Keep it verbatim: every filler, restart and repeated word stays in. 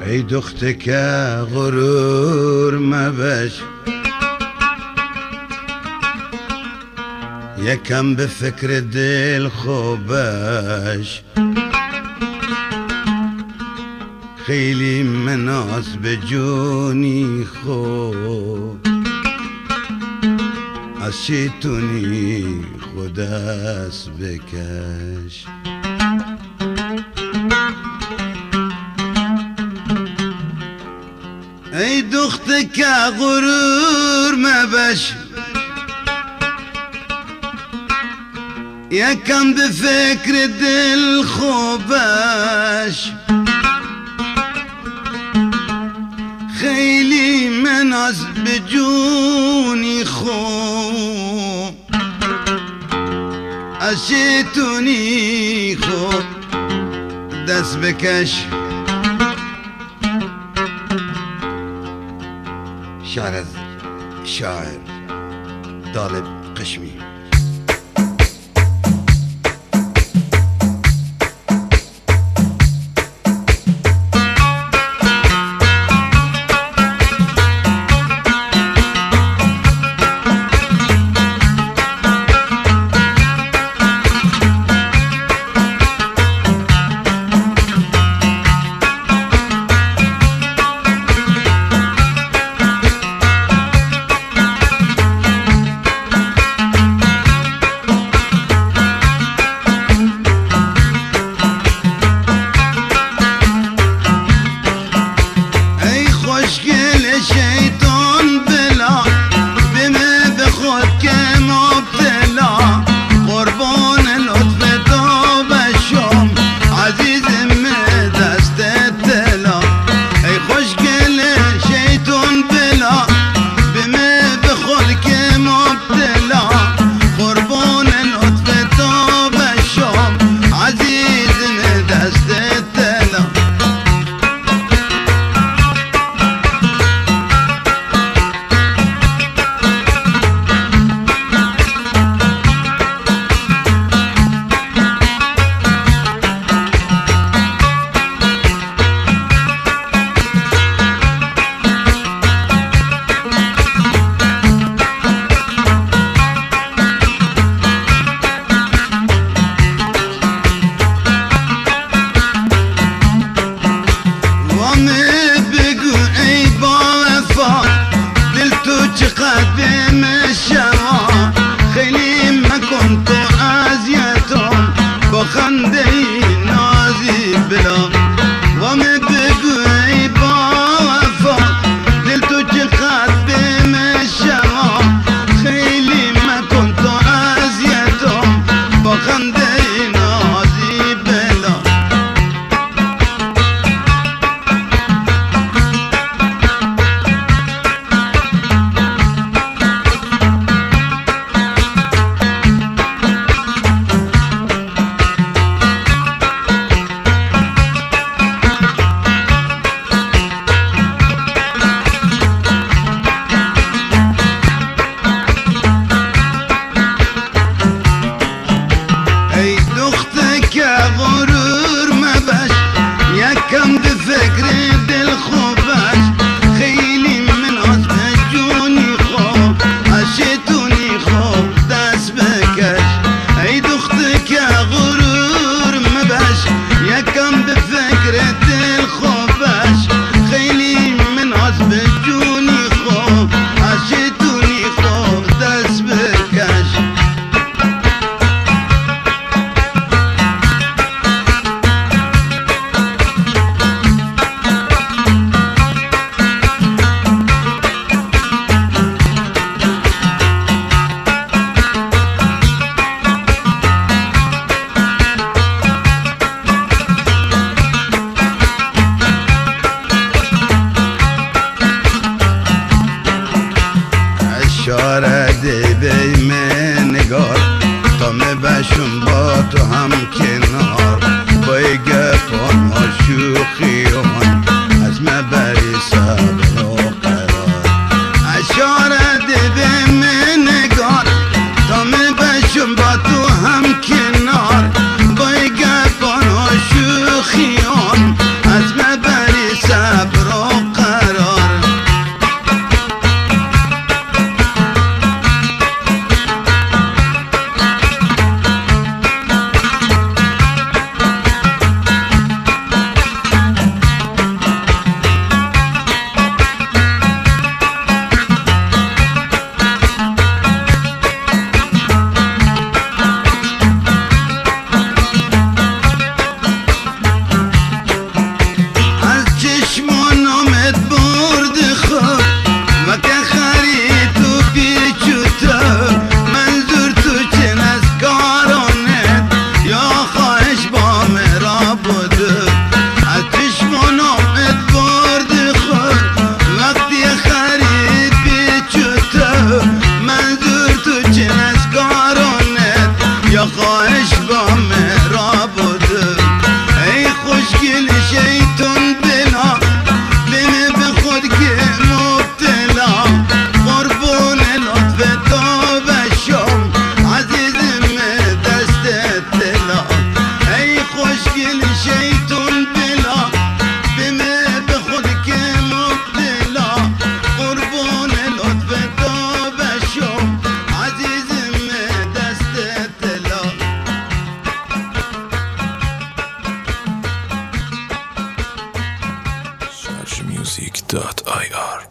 ای دخته که غرور مبش، یکم به فکر دل خوبش، خیلی مناس به جونی خوب، از شیطونی خود دست بکش. ای دخته که غرور مبش، یکم به فکر دل خوبش، خیلی مناس به جونی خوب، از شیطونی خوب دست بکش. شعر از شاعر طالب قشمی. بشم با تو هم کنار، با گپان ها شوخیان از مبری صبر و قرار. اشاره ده به من نگار تا می بشم با تو هم کنار، با گپان ها شوخیان از مبری صبر فرج میوزیک دات آی آر